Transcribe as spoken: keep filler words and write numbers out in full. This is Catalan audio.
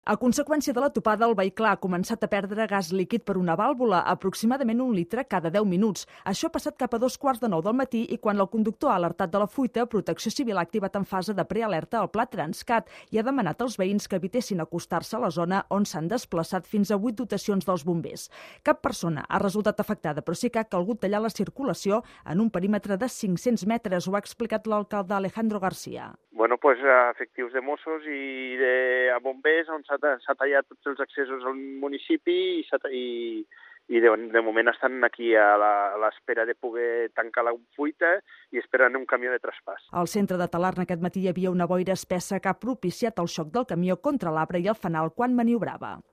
A conseqüència de la topada, el vehicle ha començat a perdre gas líquid per una vàlvula, aproximadament un litre cada deu minuts. Això ha passat cap a dos quarts de nou del matí i quan el conductor ha alertat de la fuita, Protecció Civil ha activat en fase de prealerta el pla Transcat i ha demanat als veïns que evitessin acostar-se a la zona on s'han desplaçat fins a vuit dotacions dels bombers. Cap persona ha resultat afectada, però sí que ha calgut tallar la circulació en un perímetre de cinc-cents metres, ho ha explicat l'alcalde Alejandro García. Bueno, pues a efectius de Mossos i de a bombers on s'ha tallat tots els accessos al municipi i, i, i de, de moment estan aquí a l'espera de poder tancar la fuita i esperant un camió de traspàs. Al centre de Talarn aquest matí hi havia una boira espessa que ha propiciat el xoc del camió contra l'arbre i el fanal quan maniobrava.